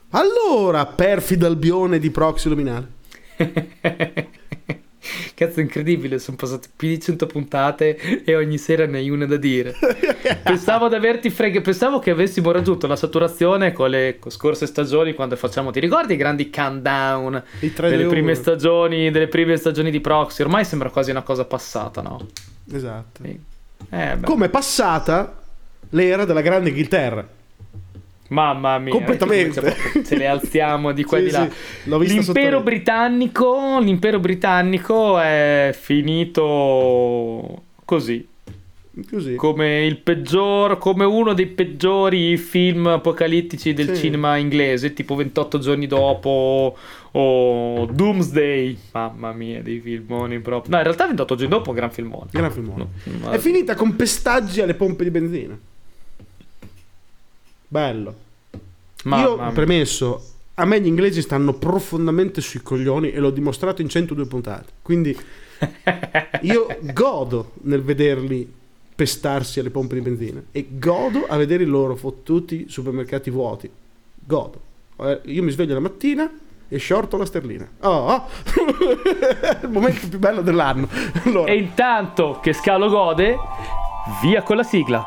Allora, perfido albione di Proxy Luminale. Cazzo, incredibile, sono passate più di 100 puntate e ogni sera ne hai una da dire. Pensavo che avessimo raggiunto la saturazione con le scorse stagioni, quando facciamo, ti ricordi i grandi countdown delle prime stagioni di Proxy? Ormai sembra quasi una cosa passata, no? Esatto. Come è passata l'era della Grande Inghilterra. Mamma mia, completamente ce le alziamo di qua e di là. L'ho vista l'impero britannico è finito così come uno dei peggiori film apocalittici del cinema inglese, tipo 28 giorni dopo o Doomsday. Mamma mia, dei filmoni proprio. No, in realtà 28 giorni dopo, gran filmone. No. È finita con pestaggi alle pompe di benzina. Bello. Premesso, a me gli inglesi stanno profondamente sui coglioni e l'ho dimostrato in 102 puntate. Quindi io godo nel vederli pestarsi alle pompe di benzina e godo a vedere i loro fottuti supermercati vuoti. Godo. Io mi sveglio la mattina e shorto la sterlina. Il momento più bello dell'anno. Allora. E intanto che Scalo gode, via con la sigla.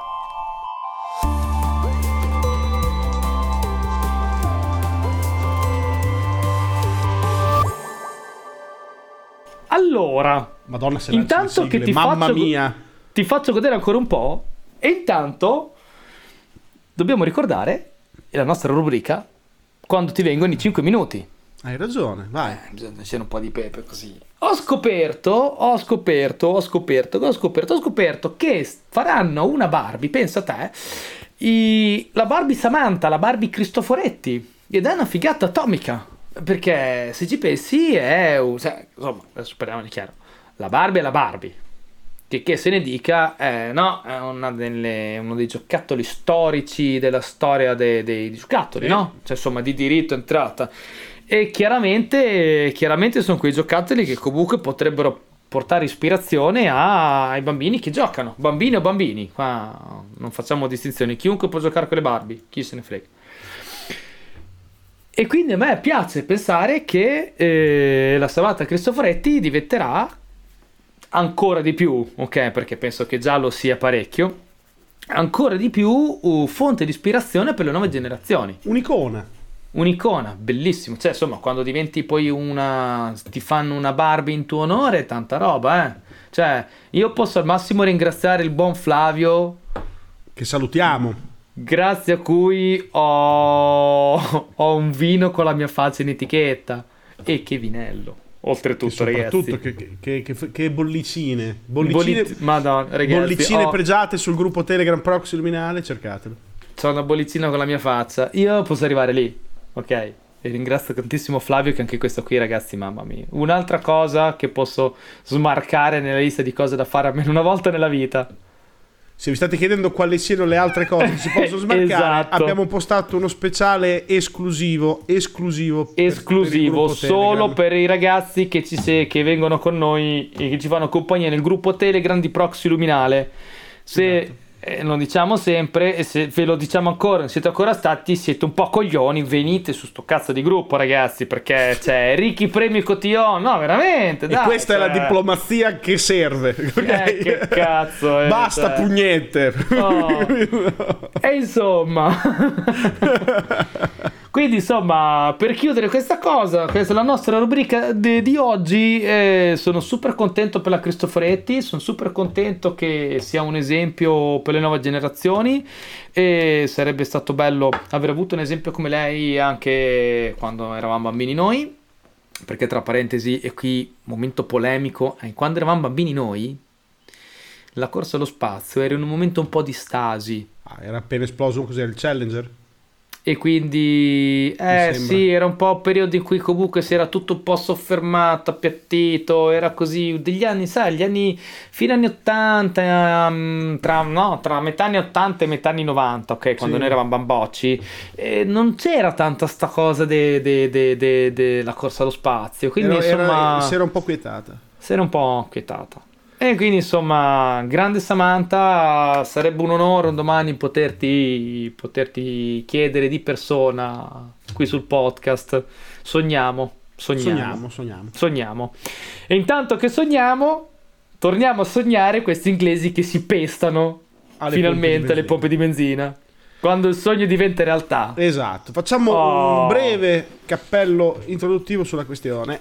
Allora, Madonna, se intanto che ti faccio godere ancora un po', e intanto dobbiamo ricordare la nostra rubrica quando ti vengono i 5 minuti. Hai ragione, vai. Bisogna c'è un po' di pepe così. Ho scoperto che faranno una Barbie, pensa a te, la Barbie Samantha, la Barbie Cristoforetti, ed è una figata atomica. Perché se ci pensi insomma, adesso parliamo di chiaro, la Barbie è la Barbie, che se ne dica, è uno dei giocattoli storici della storia dei giocattoli, no? Cioè insomma di diritto entrata, e chiaramente sono quei giocattoli che comunque potrebbero portare ispirazione ai bambini che giocano, bambini o bambini, qua non facciamo distinzioni, chiunque può giocare con le Barbie, chi se ne frega. E quindi a me piace pensare che la Samantha Cristoforetti diventerà ancora di più, ok? Perché penso che già lo sia parecchio, ancora di più fonte di ispirazione per le nuove generazioni. Un'icona, bellissimo. Cioè, insomma, quando diventi poi ti fanno una Barbie in tuo onore, tanta roba, eh? Cioè, io posso al massimo ringraziare il buon Flavio, che salutiamo, grazie a cui ho un vino con la mia faccia in etichetta. E che vinello, oltretutto, ragazzi. Che bollicine. Madonna, ragazzi, bollicine pregiate sul gruppo Telegram Proxy Luminale, cercatelo. C'ho una bollicina con la mia faccia. Io posso arrivare lì, ok? E ringrazio tantissimo Flavio, che anche questo qui, ragazzi, mamma mia. Un'altra cosa che posso smarcare nella lista di cose da fare almeno una volta nella vita. Se vi state chiedendo quali siano le altre cose che si possono smarcare, esatto, abbiamo postato uno speciale esclusivo solo per i ragazzi che vengono con noi e che ci fanno compagnia nel gruppo Telegram di Proxy Luminale. Se lo diciamo sempre, e se ve lo diciamo ancora, non siete ancora stati, siete un po' coglioni, venite su sto cazzo di gruppo, ragazzi, perché c'è ricchi premi cotillon, no, veramente, dai, e questa è la diplomazia che serve, okay? Che cazzo è, basta pugnette. E insomma quindi insomma, per chiudere questa cosa, questa è la nostra rubrica di oggi. Sono super contento per la Cristoforetti, sono super contento che sia un esempio per le nuove generazioni, e sarebbe stato bello aver avuto un esempio come lei anche quando eravamo bambini noi, perché tra parentesi, e qui momento polemico, quando eravamo bambini noi la corsa allo spazio era in un momento un po' di stasi. Era appena esploso, cos'era, il Challenger? E quindi sì, era un po' un periodo in cui comunque si era tutto un po' soffermato, appiattito, era così degli anni, sai, gli anni fine anni 80, tra metà anni 80 e metà anni 90, ok, quando noi eravamo bambocci, non c'era tanta sta cosa della corsa allo spazio, quindi si era un po' quietata. E quindi insomma, grande Samantha, sarebbe un onore un domani poterti chiedere di persona qui qui sul podcast. Sogniamo. E intanto che sogniamo, torniamo a sognare questi inglesi che si pestano finalmente alle pompe di benzina. Quando il sogno diventa realtà. Esatto. Facciamo un breve cappello introduttivo sulla questione.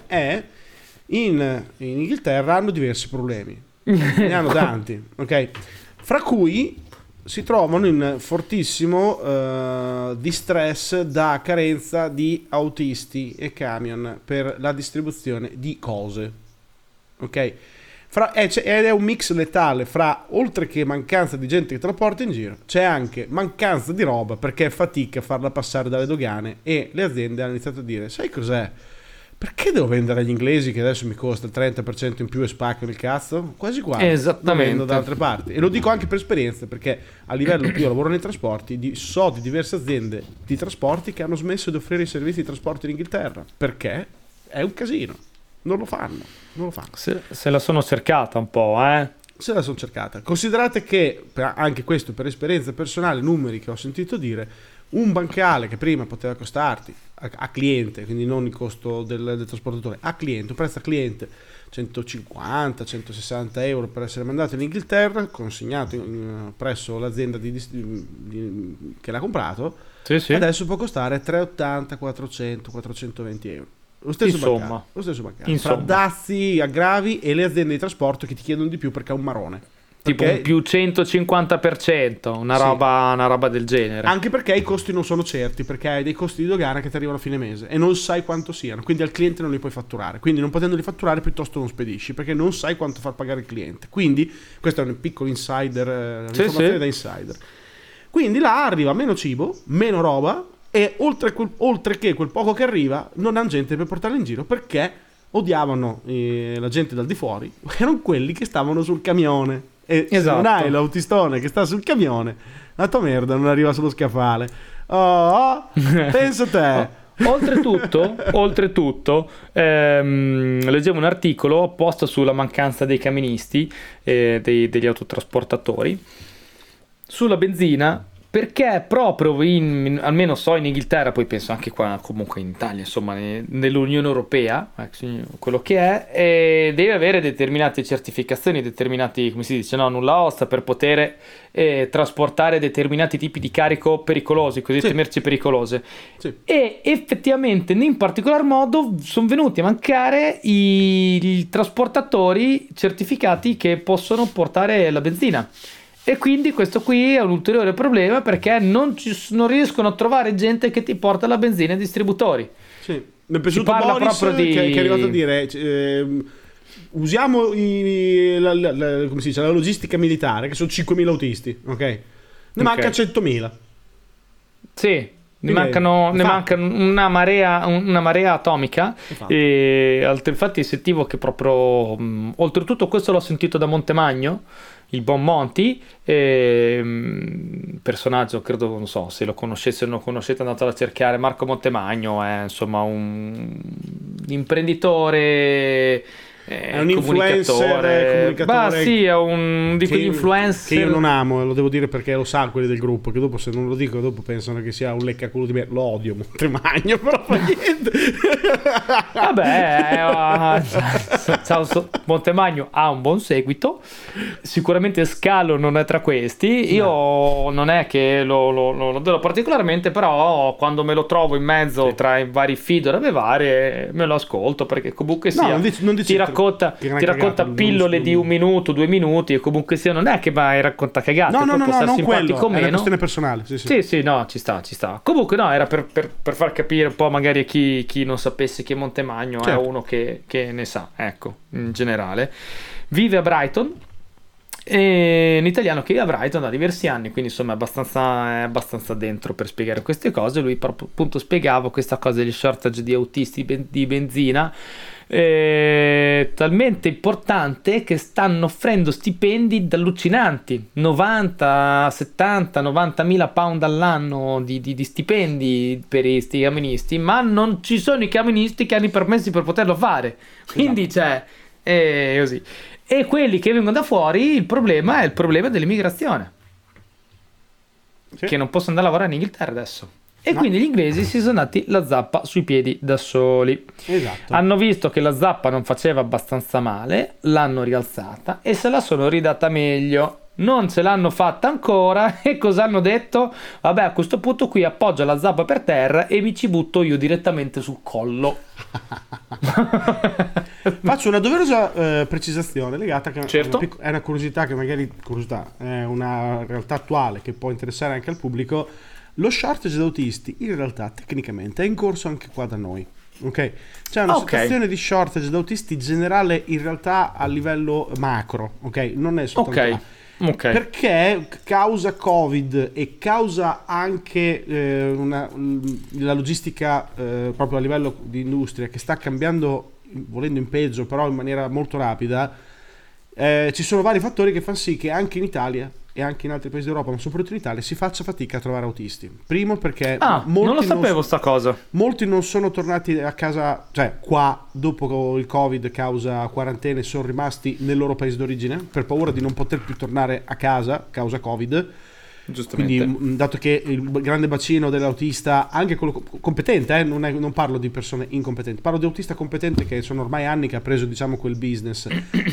In Inghilterra hanno diversi problemi. Ne hanno tanti, ok? Fra cui si trovano in fortissimo distress da carenza di autisti e camion per la distribuzione di cose, ok? Ed è un mix letale fra, oltre che mancanza di gente che te la porta in giro, c'è anche mancanza di roba perché è fatica a farla passare dalle dogane, e le aziende hanno iniziato a dire: sai cos'è? Perché devo vendere agli inglesi che adesso mi costa il 30% in più e spaccano il cazzo? Quasi quasi. Esattamente. Lo vendo da altre parti. E lo dico anche per esperienza, perché a livello io lavoro nei trasporti, so di diverse aziende di trasporti che hanno smesso di offrire i servizi di trasporto in Inghilterra perché è un casino. Non lo fanno. Se la sono cercata un po', Se la sono cercata. Considerate che, anche questo per esperienza personale, numeri che ho sentito dire, un bancale che prima poteva costarti a cliente, quindi non il costo del trasportatore, a cliente, un prezzo a cliente 150-160 euro per essere mandato in Inghilterra, consegnato presso l'azienda che l'ha comprato, sì. Adesso può costare 380, 400, 420 euro. Lo stesso bancale. Fra dazi, aggravi e le aziende di trasporto che ti chiedono di più perché è un marone. Tipo un più 150%, una roba del genere. Anche perché i costi non sono certi, perché hai dei costi di dogana che ti arrivano a fine mese e non sai quanto siano, quindi al cliente non li puoi fatturare. Quindi non potendoli fatturare, piuttosto non spedisci, perché non sai quanto far pagare il cliente. Quindi questo è un piccolo insider, un'informazione da insider. Quindi là arriva meno cibo, meno roba, e oltre che quel poco che arriva non hanno gente per portarla in giro, perché odiavano la gente dal di fuori, erano quelli che stavano sul camione. E se non hai l'autistone che sta sul camione, la tua merda non arriva sullo scaffale. Pensa te. Oltretutto, leggevo un articolo apposta sulla mancanza dei camionisti, degli autotrasportatori, sulla benzina, perché proprio almeno so in Inghilterra, poi penso anche qua comunque in Italia, insomma nell'Unione Europea, quello che è, deve avere determinate certificazioni, determinati, come si dice, nulla osta, per poter trasportare determinati tipi di carico pericolosi, cosiddette merci pericolose. Sì. E effettivamente in particolar modo sono venuti a mancare i trasportatori certificati che possono portare la benzina. E quindi questo qui è un ulteriore problema, perché non riescono a trovare gente che ti porta la benzina ai distributori. Sì, mi è piaciuto Boris che è arrivato a dire usiamo come si dice, la logistica militare, che sono 5.000 autisti, ok? Ne manca 100.000. Sì, ne manca una marea atomica. Infatti sentivo che proprio oltretutto questo l'ho sentito da Montemagno, il buon Monti, personaggio, credo, non so se lo conoscesse o non lo conoscete, andatelo a cercare. Marco Montemagno è insomma un imprenditore, è un comunicatore. Sì, è un di quegli influencer che io non amo, lo devo dire perché lo sa quelli del gruppo, che dopo se non lo dico dopo pensano che sia un leccaculo di me. Lo odio Montemagno, però fa niente. Vabbè, ciao, Montemagno ha un buon seguito, sicuramente Scalo non è tra questi. Io non è che lo adoro particolarmente, però quando me lo trovo in mezzo tra i vari feed e robe varie me lo ascolto, perché comunque sia ti racconta pillole di 1 minuto, 2 minuti, e comunque sia non è che vai racconta cagate, può stare simpatico o meno, è una questione personale. Sì, no, ci sta. Comunque no, era per far capire un po' magari a chi non sapesse che Montemagno è uno che ne sa, ecco, in generale. Vive a Brighton, e un italiano che vive a Brighton da diversi anni, quindi insomma è abbastanza dentro per spiegare queste cose. Lui proprio appunto spiegava questa cosa degli shortage di autisti di benzina, talmente importante che stanno offrendo stipendi allucinanti, 90, 70, 90.000 pound all'anno di stipendi per questi camionisti, ma non ci sono i camionisti che hanno i permessi per poterlo fare, quindi così. E quelli che vengono da fuori, il problema è il problema dell'immigrazione, che non possono andare a lavorare in Inghilterra adesso. E quindi gli inglesi si sono dati la zappa sui piedi da soli. Esatto. Hanno visto che la zappa non faceva abbastanza male, l'hanno rialzata e se la sono ridata meglio. Non ce l'hanno fatta ancora e cosa hanno detto? Vabbè, a questo punto qui appoggio la zappa per terra e mi ci butto io direttamente sul collo. Faccio una doverosa precisazione legata a Certo. è una curiosità che magari è una realtà attuale che può interessare anche al pubblico. Lo shortage di autisti in realtà tecnicamente è in corso anche qua da noi. Ok, c'è una situazione di shortage di autisti generale in realtà a livello macro, ok? Non è soltanto là. Ok. Perché causa Covid e causa anche la logistica proprio a livello di industria che sta cambiando, volendo in peggio, però in maniera molto rapida, ci sono vari fattori che fanno sì che anche in Italia e anche in altri paesi d'Europa, ma soprattutto in Italia, si faccia fatica a trovare autisti. Primo perché non lo sapevo sta cosa. Molti non sono tornati a casa, cioè qua dopo il Covid causa quarantene, sono rimasti nel loro paese d'origine per paura di non poter più tornare a casa causa Covid. Giustamente. Quindi dato che il grande bacino dell'autista, anche quello competente, non parlo di persone incompetenti, parlo di autista competente che sono ormai anni che ha preso diciamo quel business,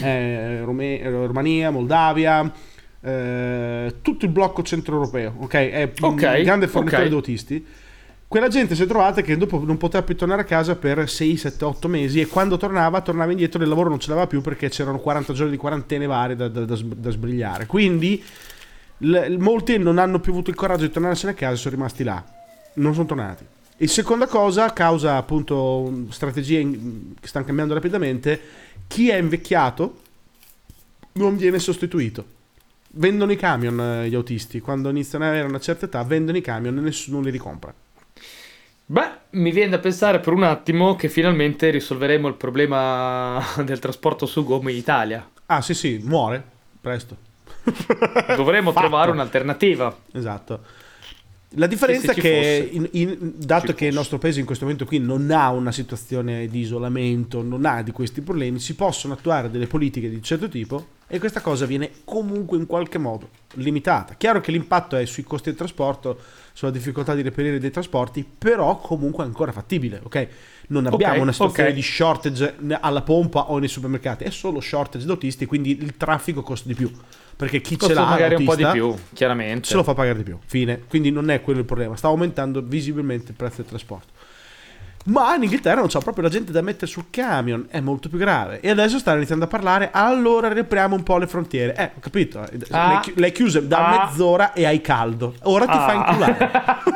Romania, Moldavia, tutto il blocco centroeuropeo, ok? È un grande fornitore di autisti. Quella gente si è trovata che dopo non poteva più tornare a casa per 6, 7, 8 mesi e quando tornava indietro, il lavoro non ce l'aveva più perché c'erano 40 giorni di quarantene varie da sbrigliare. Quindi molti non hanno più avuto il coraggio di tornarsene a casa e sono rimasti là, non sono tornati. E seconda cosa, causa appunto strategie che stanno cambiando rapidamente, chi è invecchiato non viene sostituito. Vendono i camion gli autisti, quando iniziano ad avere una certa età vendono i camion e nessuno li ricompra. Beh, mi viene da pensare per un attimo che finalmente risolveremo il problema del trasporto su gomma in Italia. Ah sì, muore presto. Dovremmo trovare un'alternativa. Esatto. La differenza è che dato che il nostro paese in questo momento qui non ha una situazione di isolamento, non ha di questi problemi, si possono attuare delle politiche di un certo tipo e questa cosa viene comunque in qualche modo limitata. Chiaro che l'impatto è sui costi del trasporto, sulla difficoltà di reperire dei trasporti, però comunque ancora fattibile, ok? Non abbiamo una situazione di shortage alla pompa o nei supermercati, è solo shortage di autisti, quindi il traffico costa di più. Perché chi ce l'ha magari un po' di più, chiaramente. Se lo fa pagare di più, fine. Quindi non è quello il problema, sta aumentando visibilmente il prezzo del trasporto. Ma in Inghilterra non c'è proprio la gente da mettere sul camion, è molto più grave. E adesso stanno iniziando a parlare, allora riapriamo un po' le frontiere. Ho capito, le chiuse da mezz'ora e hai caldo. Ora ti fai inculare.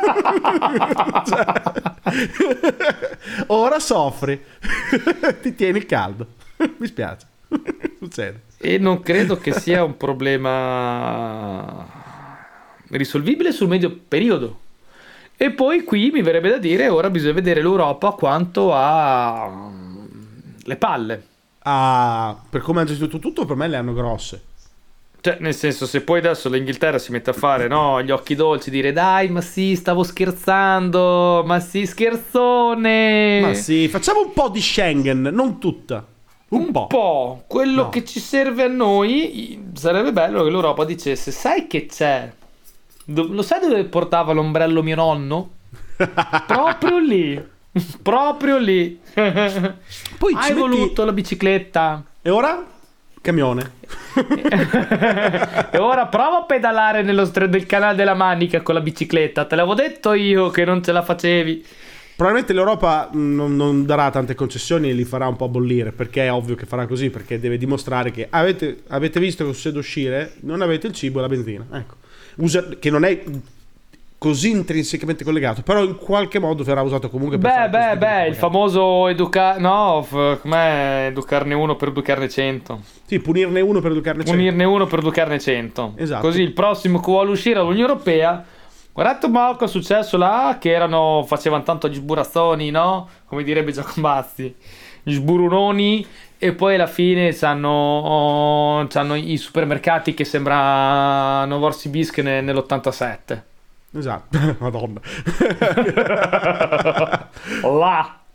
Ora soffri. Ti tieni il caldo. Mi spiace. Succede. E non credo che sia un problema risolvibile sul medio periodo. E poi qui mi verrebbe da dire, ora bisogna vedere l'Europa quanto ha le palle. Per come hanno gestito tutto, per me le hanno grosse. Cioè, nel senso, se poi adesso l'Inghilterra si mette a fare gli occhi dolci, dire dai, ma sì, stavo scherzando, ma sì, scherzone. Ma sì, facciamo un po' di Schengen, non tutta. Un po'. Quello che ci serve a noi sarebbe bello che l'Europa dicesse, sai che c'è? Lo sai dove portava l'ombrello mio nonno? Proprio lì. Proprio lì. Poi hai voluto la bicicletta. E ora? Camione. E ora prova a pedalare del canale della Manica con la bicicletta. Te l'avevo detto io che non ce la facevi. Probabilmente l'Europa non darà tante concessioni e li farà un po' bollire, perché è ovvio che farà così, perché deve dimostrare che avete visto che succede uscire, non avete il cibo e la benzina, ecco. Che non è così intrinsecamente collegato, però in qualche modo verrà usato comunque per il famoso com'è educarne uno per educarne 100. Sì, punirne uno per educarne 100. Punirne uno per educarne 100. Esatto. Così il prossimo che vuole uscire dall'Unione Europea, guardate un po' cosa è successo là, che facevano tanto gli sburazzoni, no? Come direbbe Giacomazzi, gli sburunoni, e poi alla fine c'hanno i supermercati che sembrano Vorsi Bisque nell'87. Esatto, madonna. Là.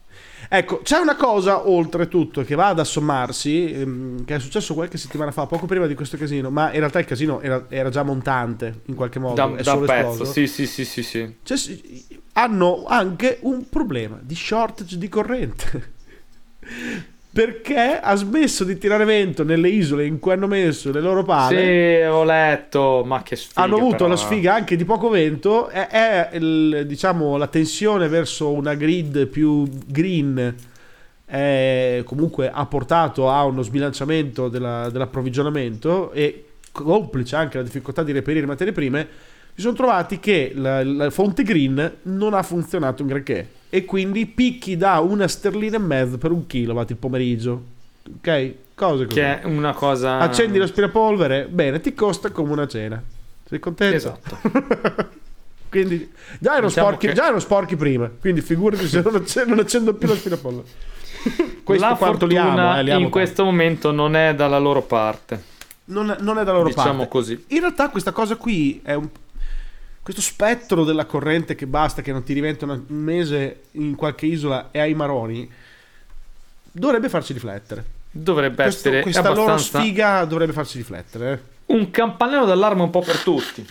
Ecco, c'è una cosa oltretutto che va ad assommarsi, che è successo qualche settimana fa, poco prima di questo casino, ma in realtà il casino era già montante in qualche modo, è Da solo pezzo, esploso. sì. Cioè, hanno anche un problema di shortage di corrente. Perché ha smesso di tirare vento nelle isole in cui hanno messo le loro pale. Sì, ho letto, ma che sfiga. Hanno avuto però, la sfiga anche di poco vento. Diciamo, la tensione verso una grid più green comunque ha portato a uno sbilanciamento dell'approvvigionamento, e complice anche la difficoltà di reperire materie prime, si sono trovati che la fonte green non ha funzionato un granché, e quindi picchi da 1,5 sterline per 1 kilowatt il pomeriggio. Ok? Cose così. che è una cosa. Accendi l'aspirapolvere, bene, ti costa come una cena. Sei contento? Esatto. Quindi già erano sporchi prima, quindi figurati se non accendo più l'aspirapolvere. Questo La quanto li fortuna amo, li amo in questo momento non è dalla loro parte. non è dalla loro Diciamo parte. così. In realtà questa cosa qui è questo spettro della corrente che basta che non ti diventa un mese in qualche isola e ai maroni, dovrebbe farci riflettere. Dovrebbe essere Questa abbastanza loro sfiga dovrebbe farci riflettere. un campanello d'allarme un po' per tutti.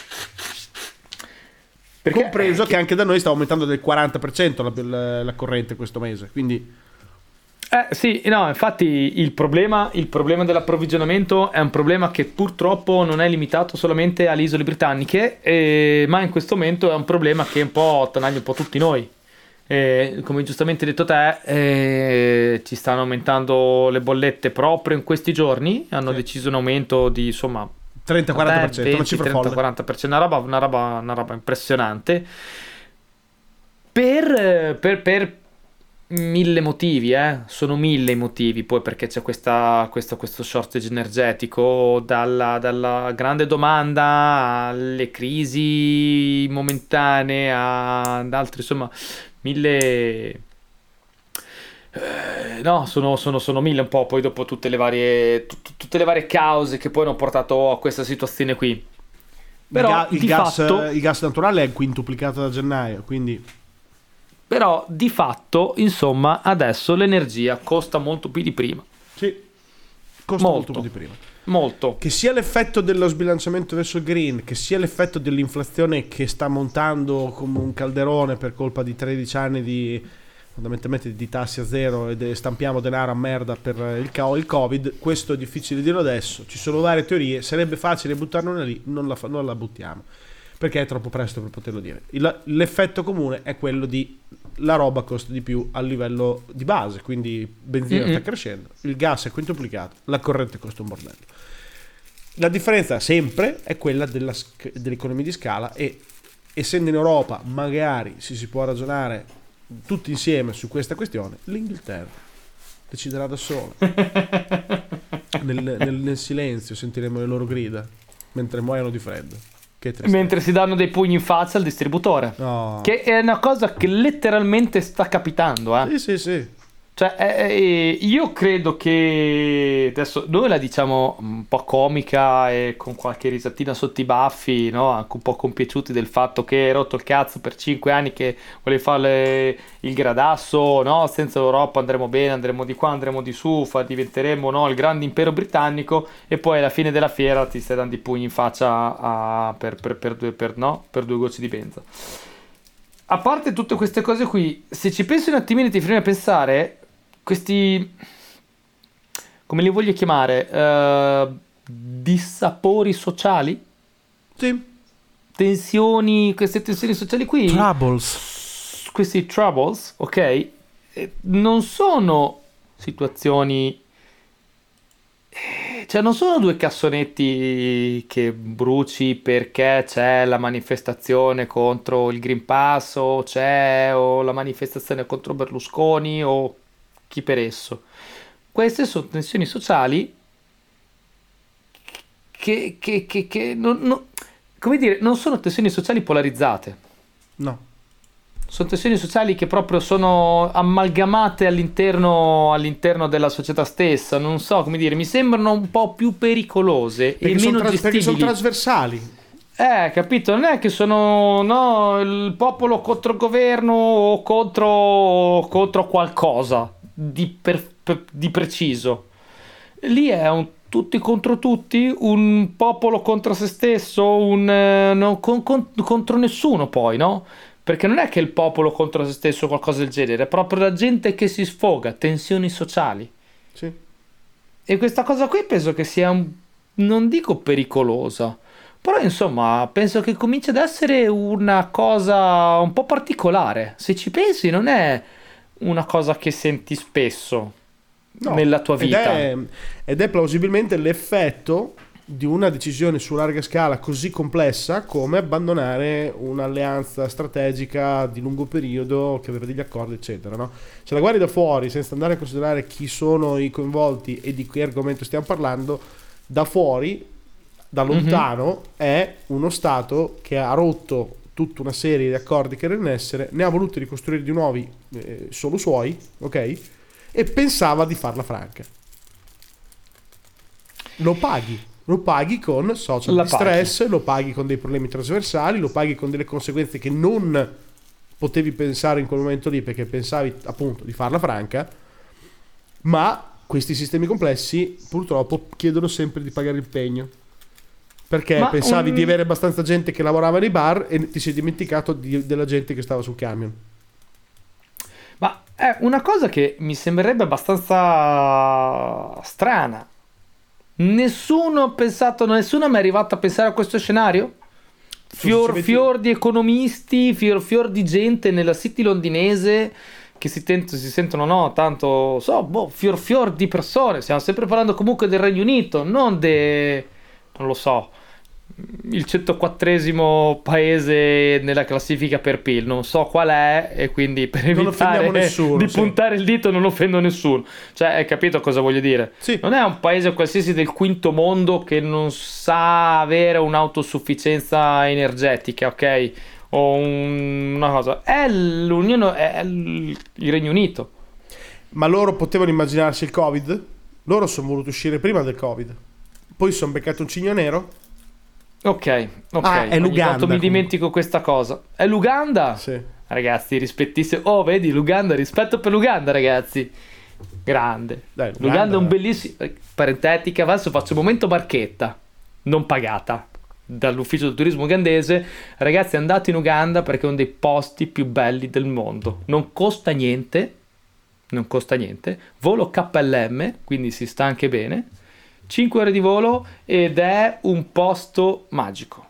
Perché Compreso che anche da noi sta aumentando del 40% la corrente questo mese, quindi sì, no, infatti il problema dell'approvvigionamento è un problema che purtroppo non è limitato solamente alle isole britanniche, ma in questo momento è un problema che un po' attanaglia un po' tutti noi. Come giustamente hai detto te, ci stanno aumentando le bollette proprio in questi giorni, hanno deciso un aumento di insomma 30-40%, una cifra folle. 30-40%, una roba impressionante per 1000 motivi, sono 1000 i motivi, poi perché c'è questo shortage energetico, dalla grande domanda alle crisi momentanee ad altri, insomma 1000. No, sono 1000 un po', poi dopo tutte le varie cause che poi hanno portato a questa situazione qui. Però il gas naturale è quintuplicato da gennaio, quindi Però di fatto, insomma, adesso l'energia costa molto più di prima. sì, costa molto più di prima. Molto. Che sia l'effetto dello sbilanciamento verso il green, che sia l'effetto dell'inflazione che sta montando come un calderone per colpa di 13 anni fondamentalmente di tassi a zero, e stampiamo denaro a merda per il Covid, questo è difficile dirlo adesso, ci sono varie teorie, sarebbe facile buttarla lì, non la buttiamo, perché è troppo presto per poterlo dire. L'effetto comune è quello di la roba costa di più a livello di base, quindi benzina sta crescendo, il gas è quintuplicato, la corrente costa un bordello. La differenza sempre è quella dell'economia di scala, e essendo in Europa magari si può ragionare tutti insieme su questa questione, l'Inghilterra deciderà da sola. nel silenzio sentiremo le loro grida mentre muoiono di freddo. Mentre si danno dei pugni in faccia al distributore. No. Che è una cosa che letteralmente sta capitando. Sì. Cioè, io credo che adesso noi la diciamo un po' comica e con qualche risatina sotto i baffi, no? Anche un po' compiaciuti del fatto che hai rotto il cazzo per 5 anni che volevi fare il gradasso, no? Senza l'Europa andremo bene, andremo di qua, andremo di su, diventeremo, no, il grande impero britannico, e poi alla fine della fiera ti stai dando i pugni in faccia per 2 gocce di benza. A parte tutte queste cose qui, se ci pensi un attimino ti fermi a pensare, questi, come li voglio chiamare, dissapori sociali? Sì. Queste tensioni sociali qui, questi troubles, ok? Non sono situazioni, cioè non sono 2 cassonetti che bruci perché c'è la manifestazione contro il Green Pass o la manifestazione contro Berlusconi o chi per esso. Queste sono tensioni sociali che come dire, non sono tensioni sociali polarizzate. No. Sono tensioni sociali che proprio sono amalgamate all'interno della società stessa. Non so come dire, mi sembrano un po' più pericolose e meno gestibili. Perché sono trasversali. Capito? Non è che sono no, il popolo contro il governo o contro qualcosa di preciso. Lì è un tutti contro tutti, un popolo contro se stesso, contro nessuno poi, no? Perché non è che il popolo contro se stesso o qualcosa del genere, è proprio la gente che si sfoga, tensioni sociali. Sì. E questa cosa qui penso che sia, non dico pericolosa, però insomma penso che cominci ad essere una cosa un po' particolare. Se ci pensi non è una cosa che senti spesso nella tua vita. Ed è plausibilmente l'effetto di una decisione su larga scala così complessa come abbandonare un'alleanza strategica di lungo periodo che aveva degli accordi eccetera, no? Se la guardi da fuori senza andare a considerare chi sono i coinvolti e di che argomento stiamo parlando, da fuori, da lontano, è uno Stato che ha rotto tutta una serie di accordi che erano in essere, ne ha voluti ricostruire di nuovi solo suoi, ok? E pensava di farla franca. Lo paghi con social stress, lo paghi con dei problemi trasversali, lo paghi con delle conseguenze che non potevi pensare in quel momento lì perché pensavi appunto di farla franca, ma questi sistemi complessi purtroppo chiedono sempre di pagare il pegno, perché pensavi di avere abbastanza gente che lavorava nei bar e ti sei dimenticato della gente che stava sul camion. Ma è una cosa che mi sembrerebbe abbastanza strana. Nessuno ha pensato, nessuno è mai arrivato a pensare a questo scenario? Fior di economisti, fior di gente nella city londinese che si sentono, no, tanto, fior di persone. Stiamo sempre parlando comunque del Regno Unito, non lo so, il 104esimo paese nella classifica per PIL, non so qual è, e quindi per evitare nessuno, di puntare il dito non offendo nessuno, cioè hai capito cosa voglio dire? Sì. Non è un paese qualsiasi del quinto mondo che non sa avere un'autosufficienza energetica, ok? O una cosa, è l'Unione, è il Regno Unito. Ma loro potevano immaginarsi il Covid? Loro sono voluti uscire prima del Covid, poi sono beccati un cigno nero. Ok, è l'Uganda. Mi dimentico questa cosa. È l'Uganda? Sì. Ragazzi, rispettissimo. Oh, vedi, l'Uganda, rispetto per l'Uganda, ragazzi. Grande. Dai, L'Uganda è un bellissimo... Parentetica, adesso faccio un momento barchetta. Non pagata. Dall'ufficio del turismo ugandese. Ragazzi, andate in Uganda perché è uno dei posti più belli del mondo. Non costa niente. Volo KLM, quindi si sta anche bene. 5 ore di volo ed è un posto magico.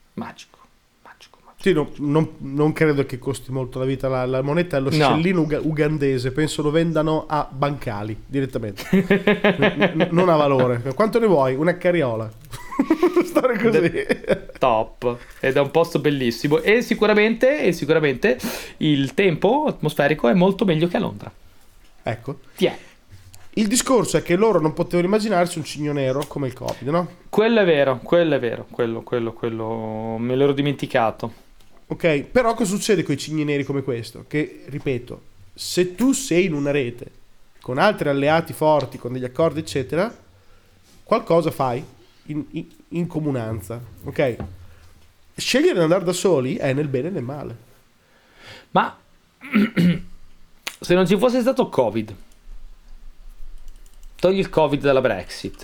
Sì, non credo che costi molto la vita. La moneta è lo scellino ugandese, penso lo vendano a bancali direttamente. Non ha valore. Quanto ne vuoi? Una carriola. Storia così. Top. Ed è un posto bellissimo e sicuramente il tempo atmosferico è molto meglio che a Londra. Ecco. Tiè. Il discorso è che loro non potevano immaginarsi un cigno nero come il Covid, no? Quello è vero, quello me l'ero dimenticato. Ok, però cosa succede con i cigni neri come questo? Che, ripeto, se tu sei in una rete con altri alleati forti, con degli accordi eccetera, qualcosa fai in comunanza, ok? Scegliere di andare da soli è nel bene e nel male. Ma se non ci fosse stato Covid, togli il Covid dalla Brexit.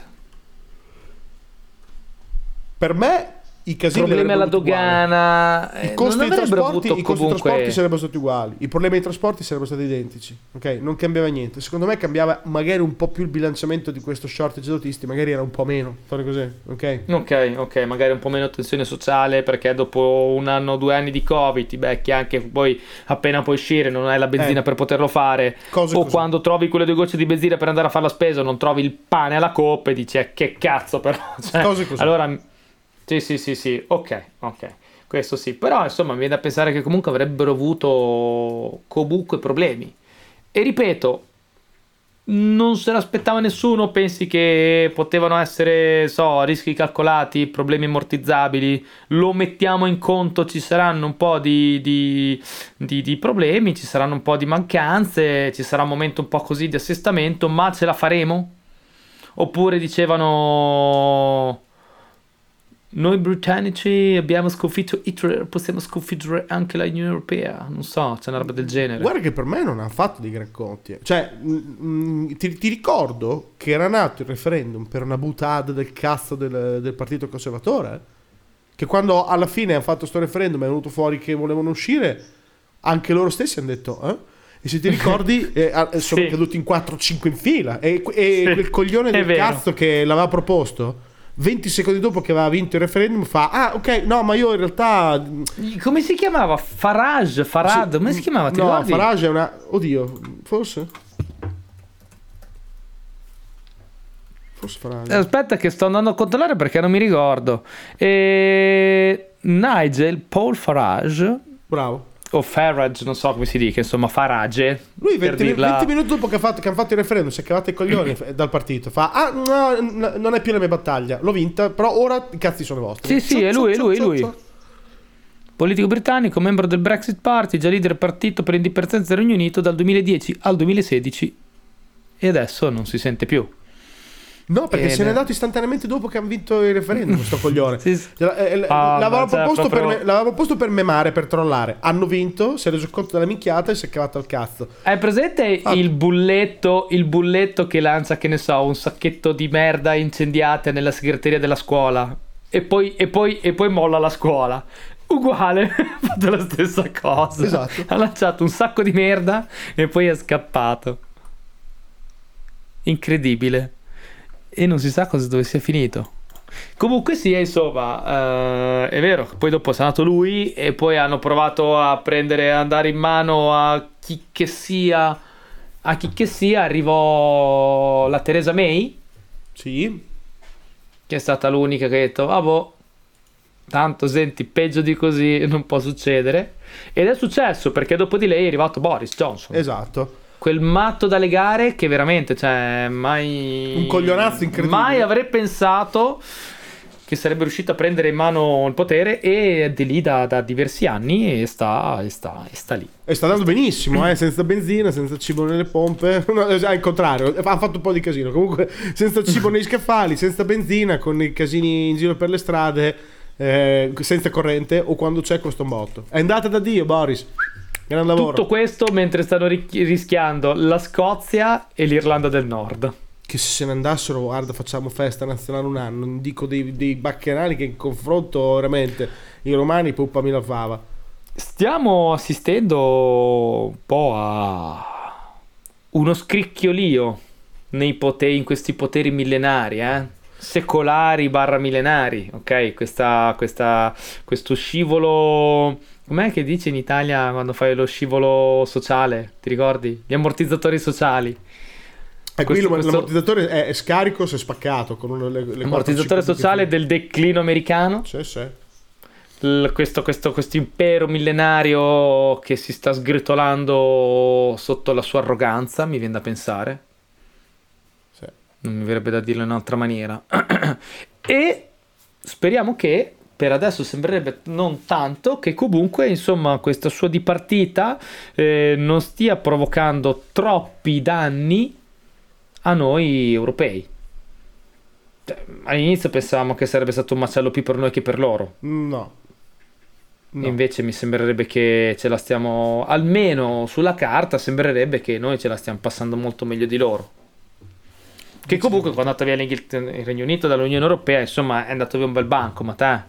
Per me i casini problemi alla dogana, i costi dei trasporti sarebbero stati uguali, i problemi dei trasporti sarebbero stati identici, ok? Non cambiava niente. Secondo me cambiava magari un po' più il bilanciamento di questo shortage di autisti, magari era un po' meno, così, ok, magari un po' meno tensione sociale perché dopo 1 anno o 2 anni di Covid ti becchi anche poi appena puoi uscire non hai la benzina per poterlo fare, cose o così. Quando trovi quelle 2 gocce di benzina per andare a fare la spesa non trovi il pane alla coppa e dici che cazzo, però cioè, cose così. Allora sì, ok, questo sì, però insomma mi viene da pensare che comunque avrebbero avuto comunque problemi, e ripeto, non se l'aspettava nessuno. Pensi che potevano essere rischi calcolati, problemi ammortizzabili, lo mettiamo in conto, ci saranno un po' di problemi, ci saranno un po' di mancanze, ci sarà un momento un po' così di assestamento, ma ce la faremo? Oppure dicevano noi britannici abbiamo sconfitto Hitler, possiamo sconfiggere anche l'Unione Europea, non so, c'è una roba del genere. Guarda che per me non ha fatto di gran conti. Cioè, ti ricordo che era nato il referendum per una boutade del cazzo del Partito Conservatore, che quando alla fine hanno fatto sto referendum è venuto fuori che volevano uscire, anche loro stessi hanno detto, E se ti ricordi, sono Sì. caduti in 4-5 in fila. E quel coglione È del vero. cazzo che l'aveva proposto, 20 secondi dopo che aveva vinto il referendum, fa: ah, ok, no, ma io in realtà. Come si chiamava? Farad, come si chiamava? Ti No, ricordi? Farage è una. Oddio, forse? Forse Farage. Aspetta che sto andando a controllare perché non mi ricordo. Nigel Paul Farage, Bravo. o Farage, non so come si dica, insomma Farage. Lui per 20 dirla- minuti dopo che hanno fatto il referendum si è cavato i coglioni dal partito. Fa: ah, no, non è più la mia battaglia. L'ho vinta, però ora i cazzi sono vostri. Sì, è lui. Politico britannico, membro del Brexit Party, già leader del partito per l'indipendenza del Regno Unito dal 2010 al 2016 e adesso non si sente più. No, perché Ed se n'è è- andato istantaneamente dopo che hanno vinto il referendum, sto coglione. Sì. L'avevano ma cioè, proposto, proprio- l'avevano proposto per memare, per trollare. Hanno vinto, si è reso conto della minchiata e si è cavato al cazzo. Hai presente il bulletto che lancia, che ne so, un sacchetto di merda incendiate nella segreteria della scuola e poi molla la scuola? Uguale, ha fatto la stessa cosa. Esatto. Ha lanciato un sacco di merda e poi è scappato. Incredibile. E non si sa dove sia finito. Comunque sia, insomma, è vero. Poi dopo è nato lui e poi hanno provato a andare in mano a chi che sia. Arrivò la Theresa May, Sì. che è stata l'unica che ha detto: vabbè, tanto senti, peggio di così non può succedere. Ed è successo perché dopo di lei è arrivato Boris Johnson. Esatto. Quel matto da legare che veramente, cioè, mai. Un coglionazzo incredibile. Mai avrei pensato che sarebbe riuscito a prendere in mano il potere, e di lì da diversi anni e sta lì. E sta andando benissimo, senza benzina, senza cibo nelle pompe. No, al contrario, ha fatto un po' di casino. Comunque, senza cibo nei scaffali, senza benzina, con i casini in giro per le strade, senza corrente, o quando c'è costa un botto. È andata da Dio, Boris. Gran lavoro. Tutto questo mentre stanno rischiando la Scozia e l'Irlanda del Nord. Che se ne andassero, guarda, facciamo festa nazionale un anno. Non dico dei baccherani che in confronto veramente i romani puppa mi la fava. Stiamo assistendo un po' a uno scricchiolio in questi poteri millenari, secolari / millenari, ok? Questo scivolo. Com'è che dice in Italia quando fai lo scivolo sociale? Ti ricordi? Gli ammortizzatori sociali. L'ammortizzatore è scarico se spaccato con le Ammortizzatore 4-5 sociale del declino americano. Sì. Questo impero millenario che si sta sgretolando sotto la sua arroganza, mi viene da pensare. Sì. Non mi verrebbe da dirlo in un'altra maniera. E speriamo che per adesso sembrerebbe non tanto, che comunque insomma questa sua dipartita non stia provocando troppi danni a noi europei. All'inizio pensavamo che sarebbe stato un macello più per noi che per loro. No. Invece mi sembrerebbe che ce la stiamo, almeno sulla carta sembrerebbe che noi ce la stiamo passando molto meglio di loro. Che comunque quando è andato via il Regno Unito dall'Unione Europea, insomma, è andato via un bel banco, ma te?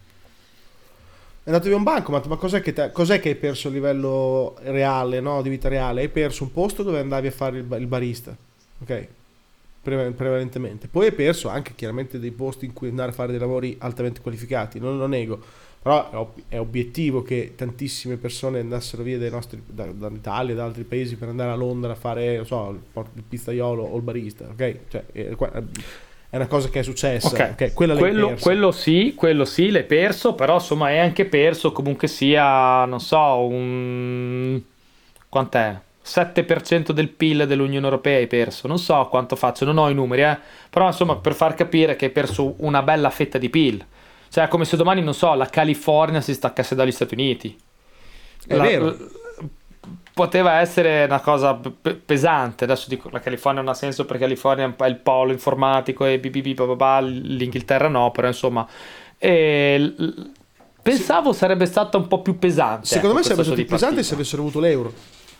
È andato via un banco, ma cos'è che hai perso a livello reale, no? Di vita reale? Hai perso un posto dove andavi a fare il barista, ok? Prevalentemente. Poi hai perso anche chiaramente dei posti in cui andare a fare dei lavori altamente qualificati, non lo nego. Però è obiettivo che tantissime persone andassero via dall'Italia e da altri paesi per andare a Londra a fare, non so, il pizzaiolo o il barista, ok? Cioè, è una cosa che è successa, ok? Quello sì, l'hai perso, però insomma è anche perso comunque sia, non so, quant'è? 7% del PIL dell'Unione Europea hai perso, non so quanto faccio, non ho i numeri, però insomma per far capire che hai perso una bella fetta di PIL. Cioè, come se domani, non so, la California si staccasse dagli Stati Uniti. È vero. Poteva essere una cosa pesante. Adesso dico, la California non ha senso perché California è il polo informatico e l'Inghilterra no, però insomma, Pensavo sarebbe stata un po' più pesante. Secondo me sarebbe stato stato più pesante se avessero avuto l'euro.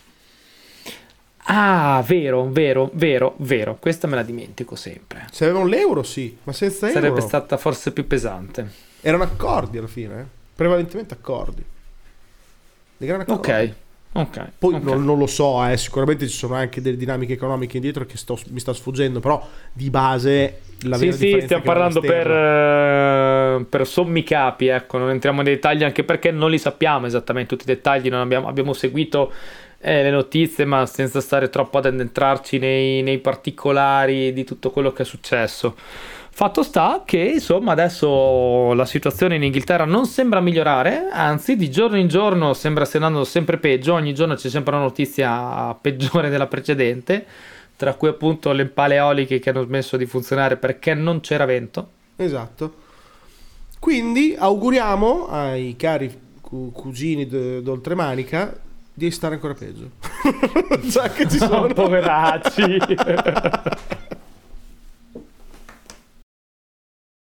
Ah, vero. Questa me la dimentico sempre. Se avevano l'euro, sì, ma senza euro Sarebbe stata forse più pesante. erano accordi alla fine, prevalentemente accordi. Dei grandi accordi. Ok. Poi non lo so, sicuramente ci sono anche delle dinamiche economiche indietro che mi sta sfuggendo, però di base la vera Sì, differenza stiamo è che la parlando sterla- per sommi capi, ecco, non entriamo nei dettagli anche perché non li sappiamo esattamente tutti i dettagli, non abbiamo seguito le notizie, ma senza stare troppo ad addentrarci nei particolari di tutto quello che è successo. Fatto sta che insomma adesso la situazione in Inghilterra non sembra migliorare, anzi di giorno in giorno sembra stia andando sempre peggio, ogni giorno c'è sempre una notizia peggiore della precedente, tra cui appunto le pale eoliche che hanno smesso di funzionare perché non c'era vento. Esatto. Quindi auguriamo ai cari cugini d'oltremanica di stare ancora peggio. Già che ci sono. Poveracci.